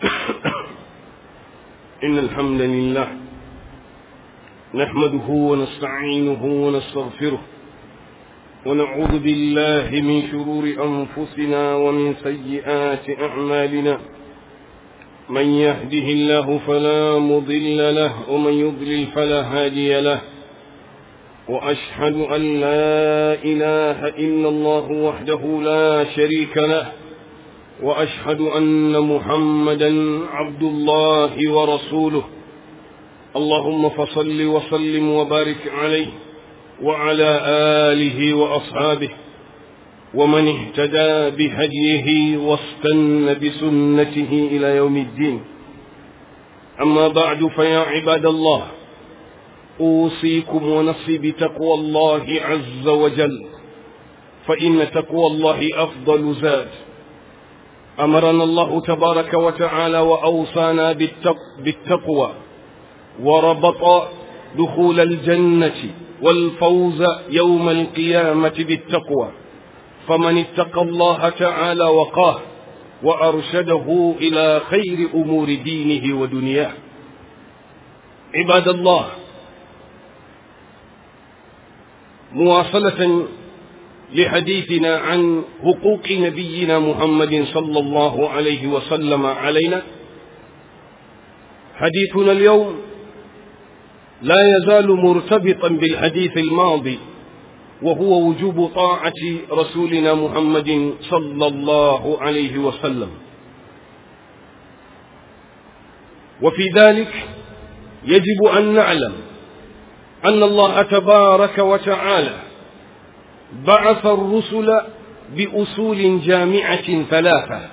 إن الحمد لله نحمده ونستعينه ونستغفره ونعوذ بالله من شرور أنفسنا ومن سيئات أعمالنا. من يهده الله فلا مضل له ومن يضلل فلا هادي له، وأشهد أن لا إله إلا الله وحده لا شريك له، وأشهد أن محمدا عبد الله ورسوله. اللهم فصل وسلم وبارك عليه وعلى آله وأصحابه ومن اهتدى بهديه واستنى بسنته إلى يوم الدين. أما بعد، فيا عباد الله، أوصيكم ونفسي بتقوى الله عز وجل، فإن تقوى الله أفضل زاد. أمرنا الله تبارك وتعالى وأوصانا بالتقوى، وربط دخول الجنة والفوز يوم القيامة بالتقوى، فمن اتقى الله تعالى وقاه وأرشده إلى خير أمور دينه ودنياه. عباد الله، مواصلة لحديثنا عن حقوق نبينا محمد صلى الله عليه وسلم علينا، حديثنا اليوم لا يزال مرتبطا بالحديث الماضي، وهو وجوب طاعة رسولنا محمد صلى الله عليه وسلم. وفي ذلك يجب أن نعلم أن الله تبارك وتعالى بعث الرسل بأصول جامعة ثلاثة.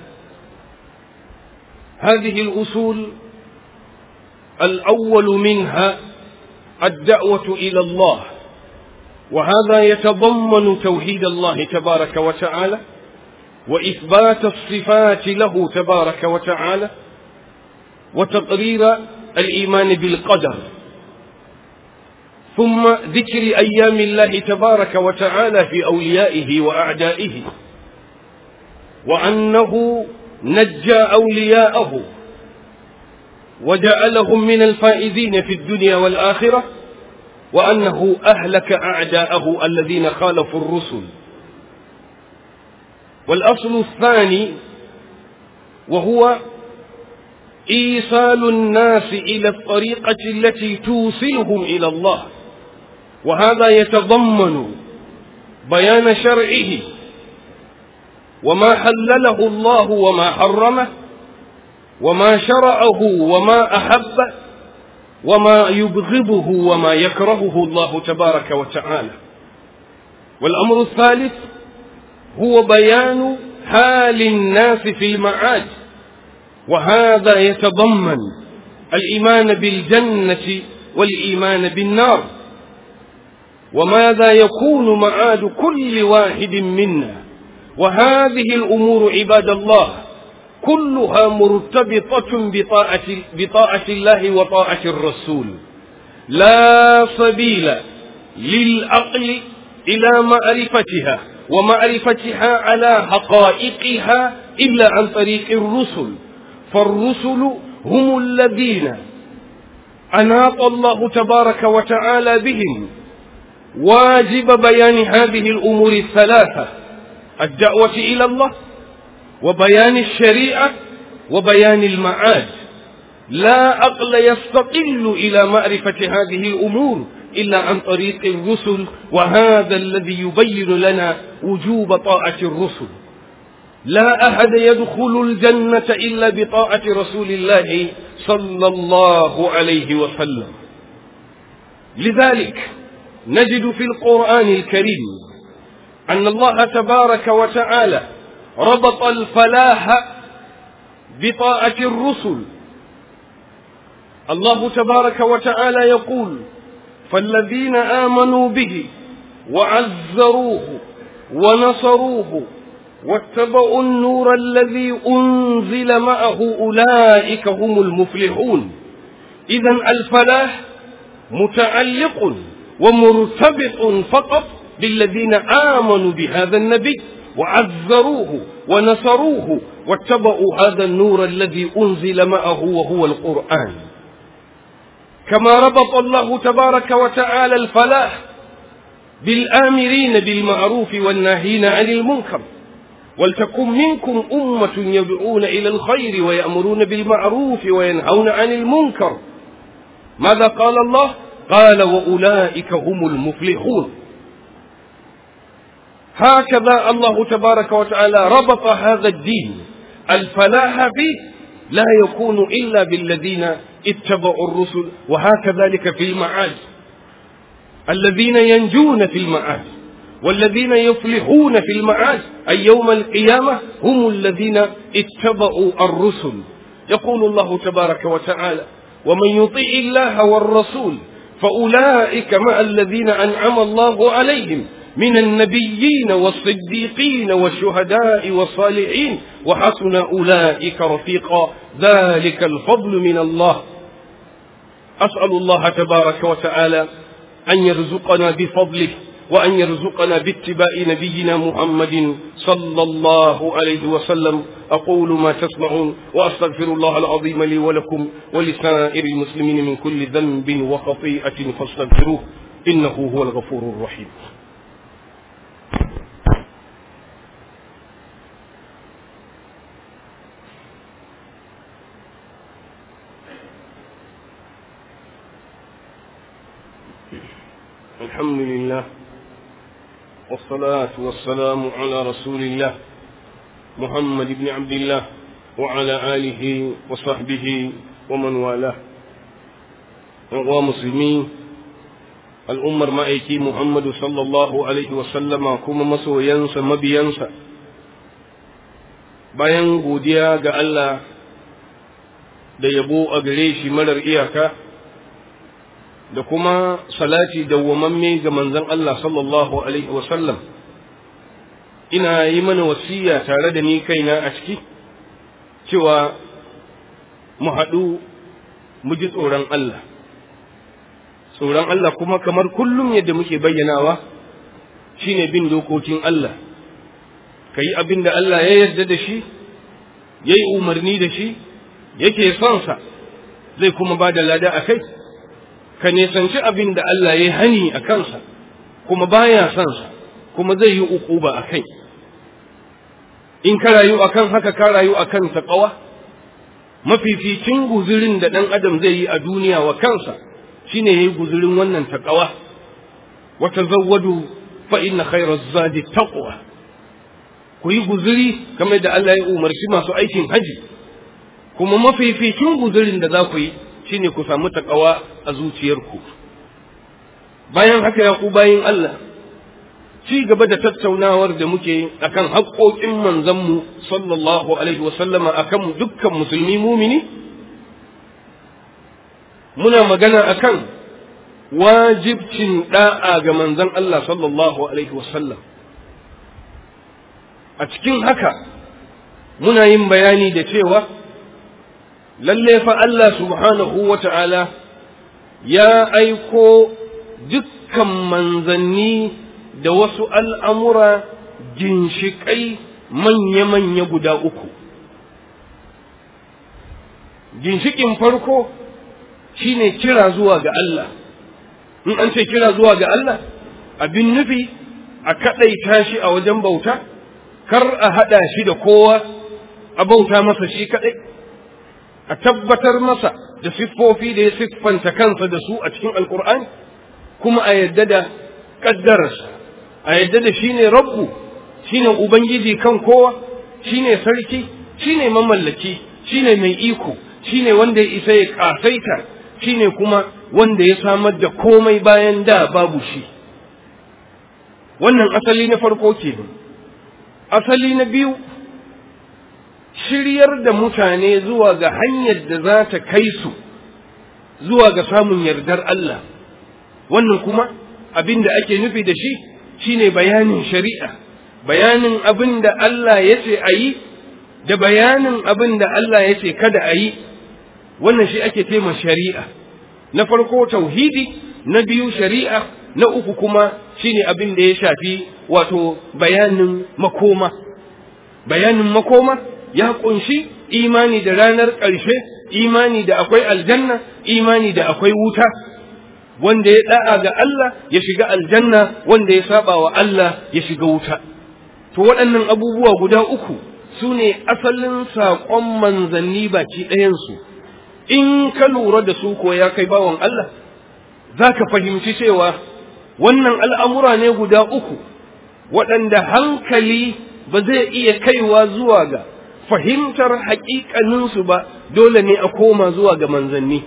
هذه الأصول الأول منها الدعوة إلى الله، وهذا يتضمن توحيد الله تبارك وتعالى وإثبات الصفات له تبارك وتعالى وتقرير الإيمان بالقدر، ثم ذكر أيام الله تبارك وتعالى في أوليائه وأعدائه، وأنه نجى أولياءه وجعلهم من الفائزين في الدنيا والآخرة، وأنه أهلك أعداءه الذين خالفوا الرسل. والأصل الثاني وهو إيصال الناس إلى الطريقة التي توصلهم إلى الله، وهذا يتضمن بيان شرعه وما حلله الله وما حرمه وما شرعه وما أحبه وما يبغضه وما يكرهه الله تبارك وتعالى. والأمر الثالث هو بيان حال الناس في المعاد، وهذا يتضمن الإيمان بالجنة والإيمان بالنار، وماذا يكون معاد كل واحد منا. وهذه الأمور عباد الله كلها مرتبطة بطاعة الله وطاعة الرسول. لا سبيل للعقل إلى معرفتها ومعرفتها على حقائقها إلا عن طريق الرسل، فالرسل هم الذين أناط الله تبارك وتعالى بهم واجب بيان هذه الأمور الثلاثة: الدعوة إلى الله، وبيان الشريعة، وبيان المعاد. لا عقل يستقل إلى معرفة هذه الأمور إلا عن طريق الرسل، وهذا الذي يبين لنا وجوب طاعة الرسل. لا أحد يدخل الجنة إلا بطاعة رسول الله صلى الله عليه وسلم. لذلك نجد في القرآن الكريم أن الله تبارك وتعالى ربط الفلاح بطاعة الرسل. الله تبارك وتعالى يقول: فالذين آمنوا به وعزروه ونصروه واتبعوا النور الذي أنزل معه أولئك هم المفلحون. إذن الفلاح متعلق ومرتبط فقط بالذين آمنوا بهذا النبي وعزروه ونصروه واتبعوا هذا النور الذي أنزل معه وهو القرآن. كما ربط الله تبارك وتعالى الفلاح بالآمرين بالمعروف والناهين عن المنكر، ولتكن منكم أمة يدعون إلى الخير ويأمرون بالمعروف وينهون عن المنكر. ماذا قال الله؟ قال وأولئك هم المفلحون. هكذا الله تبارك وتعالى ربط هذا الدين، الفلاح فيه لا يكون إلا بالذين اتبعوا الرسل، وهكذلك في المعاد الذين ينجون في المعاد والذين يفلحون في المعاد أي يوم القيامة هم الذين اتبعوا الرسل. يقول الله تبارك وتعالى ومن يطيع الله والرسول فأولئك مع الذين أنعم الله عليهم من النبيين والصديقين والشهداء والصالحين وحسن أولئك رفيقا ذلك الفضل من الله. أسأل الله تبارك وتعالى أن يرزقنا بفضله وأن يرزقنا باتباع نبينا محمد صلى الله عليه وسلم. أقول ما تسمعون وأستغفر الله العظيم لي ولكم ولسائر المسلمين من كل ذنب وخطيئة فاستغفروه إنه هو الغفور الرحيم. الحمد لله والصلاة والسلام على رسول الله محمد بن عبد الله وعلى آله وصحبه ومن والاه. ومسلمين الأمر مأيكي محمد صلى الله عليه وسلم كما مسو ينسى مبينسى bayan godiya ga Allah da yabo a gare shi marar iyaka da kuma salati dawwamamme ga manzon Allah sallallahu alaihi wasallam, ina yi mana wasiya tare da ni kaina a ciki cewa mu haɗu mu ji tsoron Allah. Tsoron Allah kuma kamar kullum yadda muke bayyanawa shine bin dokokin Allah, ka yi abin da Allah ya yarda da shi, ya yi umarni da shi, yake son sa, zai kuma ba da lada a kai. Ka nisanci abin da Allah ya hani a kansa kuma baya son sa kuma zai yi uquba a kai. In ka rayu akan haka ka rayu akan taqwa. Mafificin guzurin da ɗan adam zai yi a duniya wa kansa shine yayi guzurin wannan taqwa. Wa tazawwadu fa inna khayra zadi taqwa. Ku yi guzuri kamar da Allah ya umarci masu aikin haji, kuma mafificin guzurin da za ku yi shine ku samu takawa a zuciyarku. Bayan haka ya ku bayin Allah, ci gaba da tattaunawar da muke akan haƙoƙin manzanmu sallallahu alaihi wasallama akan dukkan musulmi mumini, muna magana akan wajibcin da'a ga manzan Allah sallallahu alaihi wasallam. A cikin haka muna yin bayani da cewa lalle fa Allah subhanahu wa ta'ala ya aiko dukkan manzanni da wasu al'amura ginshiƙai manya-manya guda uku. Ginshiƙin farko shi ne kira zuwa ga Allah. In an ce kira zuwa ga Allah, abin nufi a kaɗaita shi a wajen bauta, kar a haɗa shi da kowa, a bauta masa shi kaɗai. A tabbatar masa da siffofi da ya siffanta kansa da su a cikin Alƙur'ani, kuma a yadda da ƙaddararsa, a yadda da shi ne Rabbu, shi ne Ubangiji kan kowa, shi ne Sarki, shi ne mamallaki, shi ne mai iko, shi ne wanda ya isa ya ƙasaita, shi ne kuma wanda ya samar da komai bayan da babu shi. Wannan asali na farko kenan. Asali na biyu, shiryar da mutane zuwa ga hanyar da za ta kai su zuwa ga samun yardar Allah. Wannan kuma abin da ake nufi da shi shine bayanin shari'a, bayanin abin da Allah ya ce a yi da bayanin abin da Allah ya ce kada a yi. Wannan shi ake tema shari'a. Na farko tauhidi, na biyu shari'a, na uku kuma shine abin da ya shafi wato bayanin makoma. Bayanin makoma ya kunshi imani da ranar ƙarshe, imani da akwai aljanna, imani da akwai wuta. Wanda ya da'a ga Allah ya shiga aljanna, wanda ya saba wa Allah ya shiga wuta. To waɗannan abubuwa guda uku su ne asalin saƙon manzanni baki ɗayansu. In ka lura da su ko ya kai bawan Allah, za ka fahimci cewa wannan al'amura ne guda uku waɗanda hankali ba zai iya kaiwa zuwa ga fahimtar haƙiƙaninsu ba, dole ne a koma zuwa ga manzanni.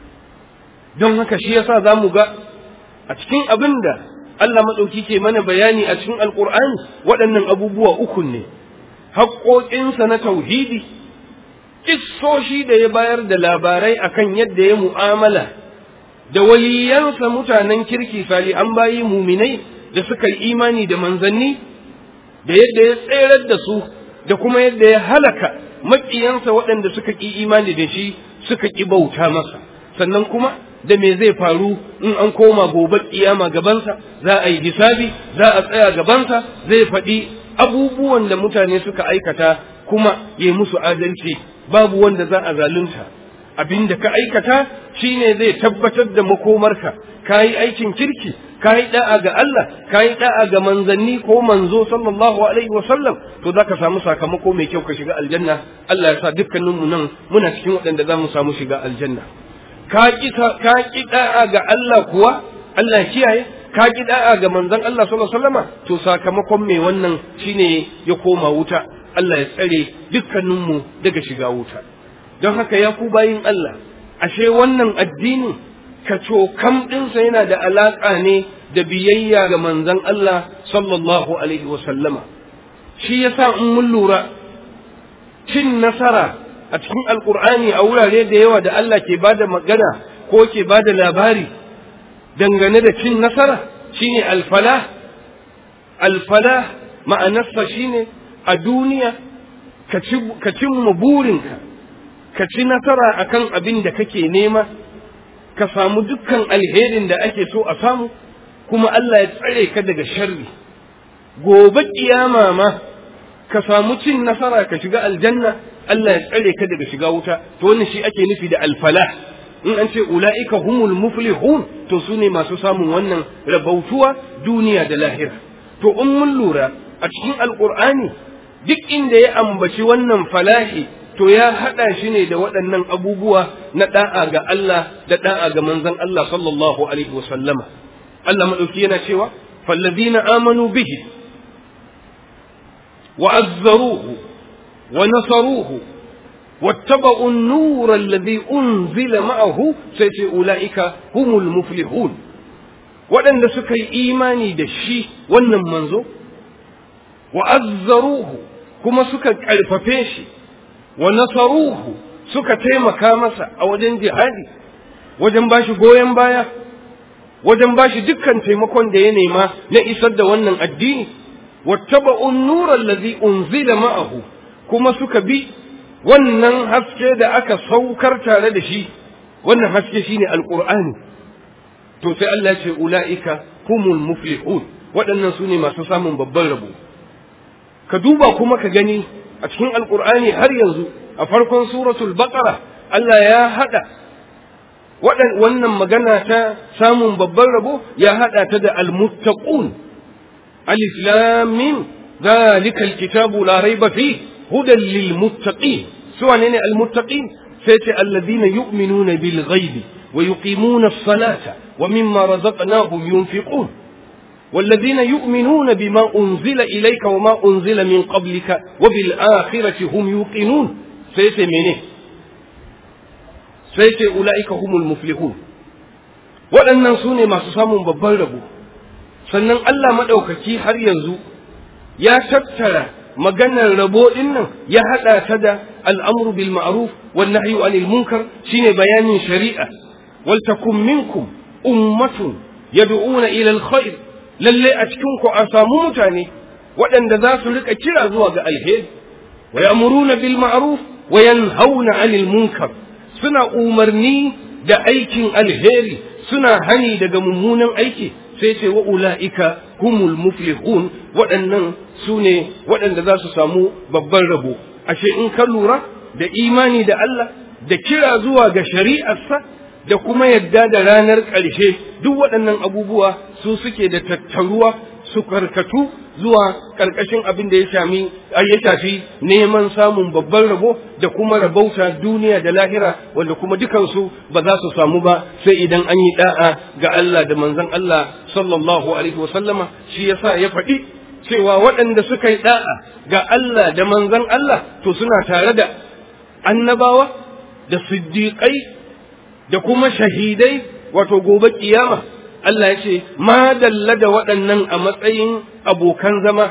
Don haka shi yasa za mu ga a cikin abin da Allah maɗauki ke mana bayani a cikin Alƙur'ani, waɗannan abubuwa uku ne, haƙoƙinsa na tauhidi, kissoshi da ya bayar da labarai akan yadda ya mu'amala da waliyansa mutanen kirki salihan bayi muminai da suka yi imani da manzanni, da yadda ya tserar da su, da kuma yadda ya halaka maƙiyansa waɗanda suka ƙi imani da shi, suka ƙi bauta masa. Sannan kuma da me zai faru in an koma gobe kiyama gabansa, za a yi hisabi, za a tsaya gabansa, zai faɗi abubuwan da mutane suka aikata kuma ya musu adalci, babu wanda za a zalunta. Abin da ka aikata shine zai tabbatar da makomarka. Ka yi aikin kirki, ka yi da'a ga Allah, ka yi da'a ga manzanni ko manzo sallallahu alaihi wasallam, to za ka samu sakamako mai kyau, ka shiga aljanna. Allah ya sa dukkaninmu nan muna cikin waɗanda za mu samu shiga aljanna. Ka ƙi da'a ga Allah kuwa, Allah kiyaye, ka ƙi da'a ga manzon Allah sallallahu alaihi wasallama, to sakamakon mai wannan shine ya koma wuta. Allah ya tsare dukkaninmu daga shiga wuta. Don haka ya ku bayin Allah, ashe wannan addini kacokam ɗinsa yana da alaƙa ne da biyayya ga manzon Allah sallallahu alaihi wasallama. Shi yasa in mun lura, cin nasara a cikin Alƙur'ani a wurare da yawa da Allah ke bada magana ko ke bada labari dangane da cin nasara shine alfalah. Alfalah ma'anarsa shine a duniya ka cimma burinka, ka ci nasara akan abin da kake nema, ka samu dukkan alherin da ake so a samu, kuma Allah ya tsare ka daga sharri. Gobe kiyama ma ka samu cin nasara ka shiga aljanna, Allah ya tsare ka daga shiga wuta. To wannan shi ake nufi da alfalah. In an ce ula'ika humul muflihun, to su ne masu samun wannan rabautuwa duniya da lahira. To in mun lura a cikin Alƙur'ani, duk inda ya ambaci wannan falahi, to ya haɗa shi ne da waɗannan abubuwa na ɗa'a ga Allah da ɗa'a ga manzon Allah sallallahu alaihi wasallama. Allah maɗauki yana cewa fallazina amanu bihi wa azzaruhu wa nasaruhu واتبعوا النور الذي أنزل معه سيتي أولئك هم المفلحون. waɗanda suka yi imani da shi wannan manzo, wa azzaruhu kuma suka ƙarfafe shi, wa nasaruhu suka taimaka masa a wajen jihadi, wajen bashi goyon baya, wajen bashi dukkan taimakon da ya nema na isar da wannan addini, wattaba'u an-nura allazi unzila ma'ahu, kuma suka bi wannan haske da aka saukar tare da shi. Wannan haske shine alqur'ani. To sai Allah ce ula'ika humul muflihun, waɗannan su ne masu samun babban rabo. Ka duba kuma ka gani a cikin alƙur'ani har yanzu a farkon suratul baqara Allah ya haɗa wannan magana ta samun babban rabo, ya haɗa ta da almuttaqun. Alif lam mim zalikal kitabu la raiba fi hudan lil muttaqin. Su wane ne almuttaqin? Sai ce alladhina yu'minuna bil ghaibi ويقيمون الصلاة ومما رزقناهم ينفقون والذين يؤمنون بما أنزل إليك وما أنزل من قبلك وبالآخرة هم يوقنون. سيتي منه سيتي أولئك هم المفلحون. waɗannan su ne masu samun babban rabo. Sannan Allah maɗaukaki har yanzu ya tattara maganar rabo ɗin nan, ya haɗa ta da al'amru bil ma'ruf wan nahyu anil munkar, shine bayanin shari'a. ولتكن منكم أمة يدعون إلى الخير. للي أتكنكم أسامو متاني وأن ذات لك كلا زواج الهيد ويأمرون بالمعروف وينهون عن المنكر. سنة أمرني دا أيكين الهيري، سنة هني دا ممونا أيكي. سيتي وأولئك humul muflihun, waɗannan su ne waɗanda za su samu babban rabo. Ashe in ka lura da imani da Allah da kira zuwa ga shari'arsa da kuma yadda da ranar ƙarshe, duk waɗannan abubuwa su suke da tattaruwa su karkatu zuwa ƙarƙashin abin da ya shafi neman samun babban rabo da kuma rabauta duniya da lahira, wanda kuma dukansu ba za su samu ba sai idan an yi da'a ga Allah da manzon Allah sallallahu alaihi wasallama. Shi yasa ya faɗi cewa waɗanda suka yi da'a ga Allah da manzon Allah to suna tare da annabawa da siddiƙai da kuma shahidai, wato gobe kiyama. Allah ya ce, ma dalla da waɗannan a matsayin abokan zama,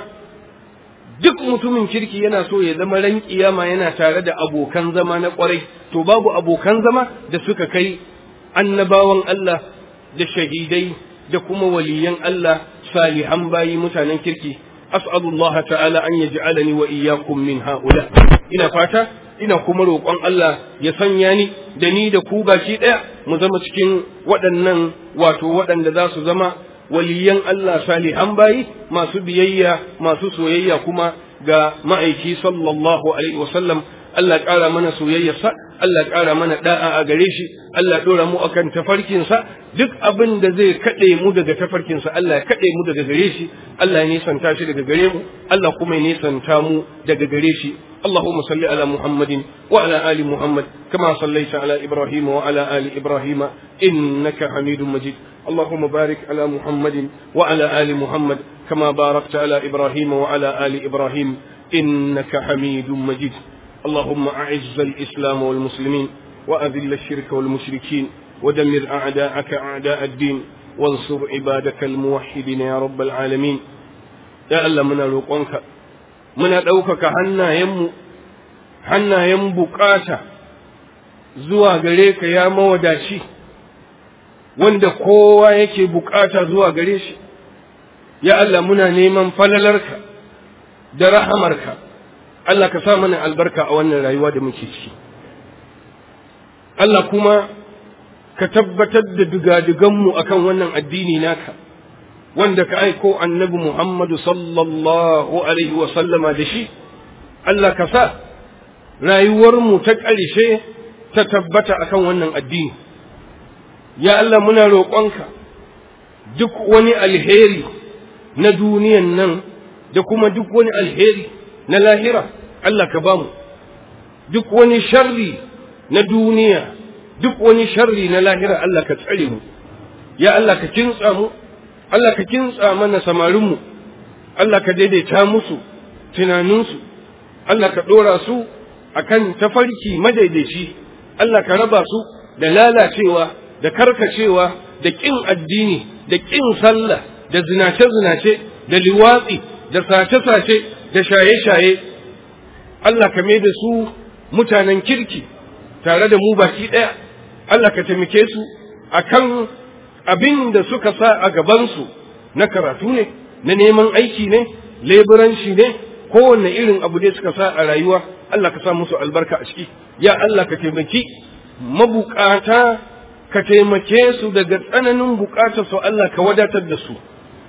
duk mutumin kirki yana so ya zama ran kiyama yana tare da abokan zama na ƙwarai, to babu abokan zama da suka kai annabawan Allah da shahidai da kuma waliyan Allah salihan bayi mutanen kirki. As'alullah ta'ala an yaj'alani wa iyyakum min ha'ula. Ina fata ina kuma roƙon Allah ya sanya ni da ni da ku baki ɗaya mu zama cikin waɗannan waɗanda za su zama waliyan Allah salihan bayi masu biyayya masu soyayya kuma ga ma'aiki sallallahu alaihi wasallam. Allah ƙara mana soyayyarsa, Allah ƙara mana da'a a gare shi, Allah ɗora mu akan tafarkinsa, duk abin da zai kaɗe mu daga tafarkinsa Allah ya kaɗe mu daga gare shi, Allah ya nisanta shi daga gare mu, Allah kuma ya nisanta mu daga gare shi. اللهم صل على محمد وعلى آل محمد كما صليت على إبراهيم وعلى آل إبراهيم إنك حميد مجيد. اللهم بارك على محمد وعلى آل محمد كما باركت على إبراهيم وعلى آل إبراهيم إنك حميد مجيد. اللهم أعز الإسلام والمسلمين وأذل الشرك والمشركين ودمر أعداءك أعداء الدين وانصر عبادك الموحدين يا رب العالمين. يا الله من روقك muna ɗaukaka hannayen bukata zuwa gare ka ya mawadaci, wanda kowa yake bukata zuwa gare shi. Ya Allah muna neman falalarka da rahamarka, Allah ka sa mana albarka a wannan rayuwa da muke ciki. Allah kuma ka tabbatar da digadiganmu akan wannan addini naka, wanda ka aiko annabi Muhammadu sallallahu alaihi wa sallama da shi. Allah ka sa rayuwarmu ta ƙarshe ta tabbata akan wannan addini. Ya Allah muna roƙonka duk wani alheri na duniyan nan da kuma duk wani alheri na lahira Allah ka bamu. Duk wani sharri na duniya, duk wani sharri na lahira Allah ka tsare mu. Ya Allah ka kintsa mu, Allah ka kintsa mana samarinmu, Allah ka daidaita musu tunaninsu, Allah ka ɗora su a kan tafarki madaidaici, Allah ka raba su da lalacewa, da karkacewa, da ƙin addini, da ƙin sallah, da zinace-zinace, da liwatsi, da sace-sace, da shaye-shaye. Allah ka mai da su mutanen kirki tare da mu baki ɗaya, Allah ka taimake su a kan abin da suka sa a gabansu na karatu ne, na neman aiki ne, leburanci ne, kowanne irin abu ne suka sa a rayuwa, Allah ka sa musu albarka a ciki. Ya Allah ka taimaki mabukata, ka taimake su daga tsananin bukatar su, Allah ka wadatar da su.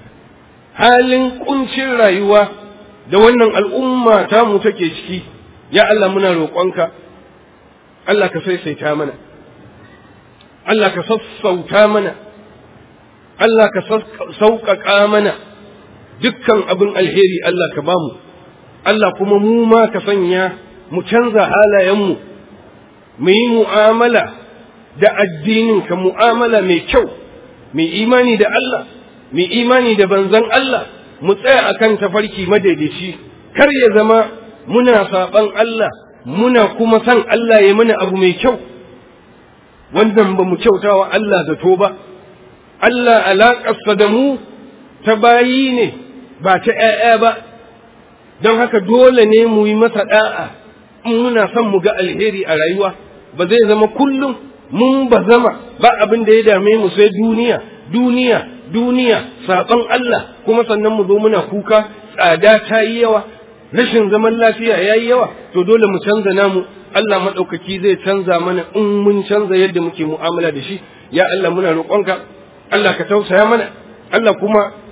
Halin kuncin rayuwa da wannan al'umma ta mu take ciki, ya Allah muna roƙonka, Allah ka saisaita mana, Allah ka sassauta mana, Allah ka sauƙaƙa mana dukkan abin alheri Allah ka bamu, Allah kuma mu ma ka sanya mu canza halayenmu, mu yi mu'amala da addinin ka mu'amala mai kyau, mai imani da Allah, mai imani da banzan Allah, mu tsaya akan tafarki madaidaici, kar ya zama muna saɓan Allah, muna kuma san Allah ya mana abu mai kyau, wannan ba mu kyautawa Allah zato ba. Allah alaƙarsa da mu ta bayi ne ba ta ‘ya'ya ba, don haka dole ne mu yi masa ɗa'a in muna son mu ga alheri a rayuwa. Ba zai zama kullum mun ba zama ba abin da ya dame mu sai duniya, duniya, duniya, saɓon Allah, kuma sannan mu zo muna kuka tsada ta yi yawa, rashin zaman lafiya ya yi yawa, to dole mu canza namu. Allah maɗaukaki zai canza mana in mun canza yadda muke mu'amala da shi. Ya Allah muna roƙonka, Allah ka tausaya mana, Allah kuma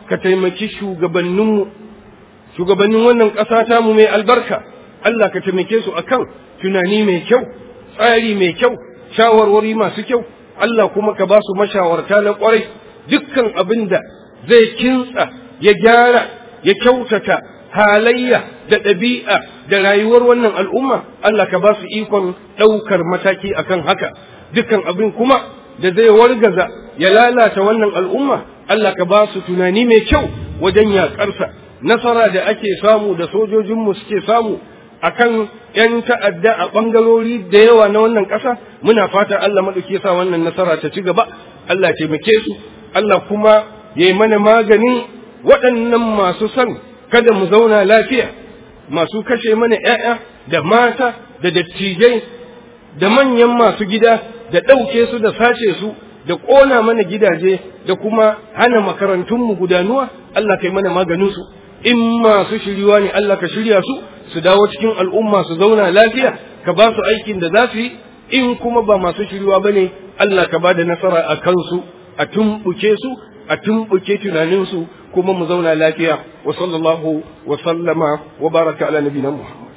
ka taimaki shugabannin wannan ƙasa ta mu mai albarka. Allah ka taimake su akan tunani mai kyau, tsari mai kyau, shawarwari masu kyau. Allah kuma ka ba su mashawarta na ƙwarai, dukkan abin da zai kintsa ya gyara ya kyautata halayya da ɗabi'a da rayuwar wannan al'umma, Allah ka ba su ikon ɗaukar mataki akan haka. Dukkan abin kuma da zai wargaza ya lalata wannan al'umma, Allah ka ba su tunani mai kyau wajen yaƙarsa. Nasara da ake samu da sojojinmu suke samu akan ‘yan ta'adda a ɓangarori da yawa na wannan ƙasa, muna fata Allah maɗauki sa wannan nasara ta ci gaba, Allah taimake su, Allah kuma ya yi mana maganin waɗannan masu son kada mu zauna lafiya, masu kashe mana ‘ya'ya da mata da dattijai da manyan masu gida da ɗauke su da sace su da ƙona mana gidaje da kuma hana makarantunmu gudanuwa, Allah kai mana maganinsu. In masu shiriwa ne Allah ka shirya su dawo cikin al'umma su zauna lafiya, ka ba su aikin da za su yi. In kuma ba masu shiriwa ba ne, Allah ka ba da nasara a kansu, a tumɓuke su, a tumɓuke tunaninsu, kuma mu zauna lafiya. Wa sallallahu wa sallama wa baraka ala nabiyina Muhammad.